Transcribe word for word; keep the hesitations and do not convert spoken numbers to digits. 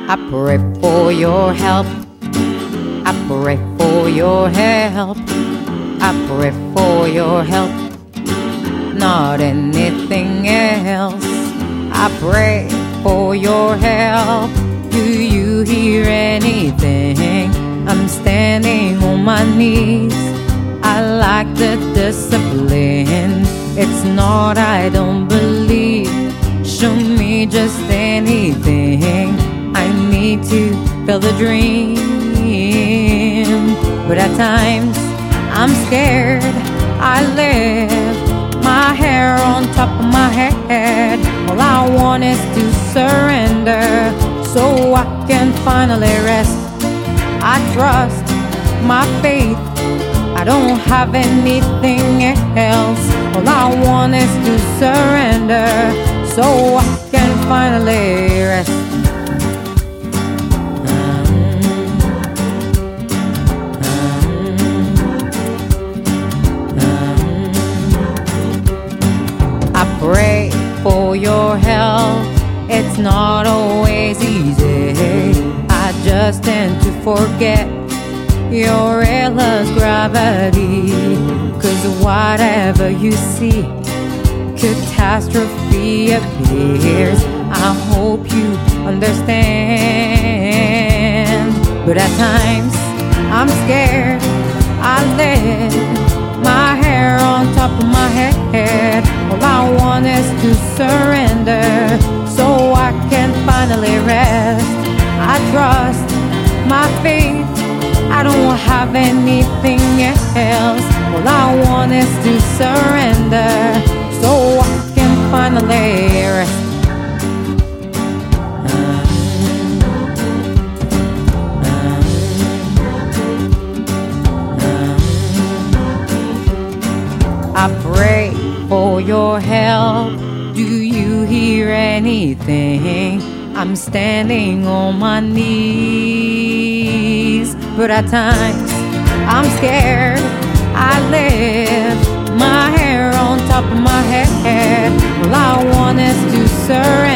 I pray for your help. I pray for your help. I pray for your help, not anything else. I pray for your help. Do you hear anything? I'm standing on my knees. I lack the discipline. It's not I don't believe. Show me just anything. I need to feel the dream. But at times I'm scared. I live my hair on top of my head. All I want is to surrender so I can finally rest. I trust my faith. I don't have anything else. All I want is to surrender so I can finally rest. I pray for your help. It's not always easy. I just tend to forget your endless gravity. Cause whatever you see, catastrophe appears. I hope you understand. But at times I'm scared. I live my hair on top of my head. All I want is to surrender so I can finally rest. I trust my faith. I don't have anything else. All I want is to surrender so I can finally rest. I pray for your help. Do you hear anything? I'm standing on my knees. But at times I'm scared. I live my hair on top of my head. All I want is to surrender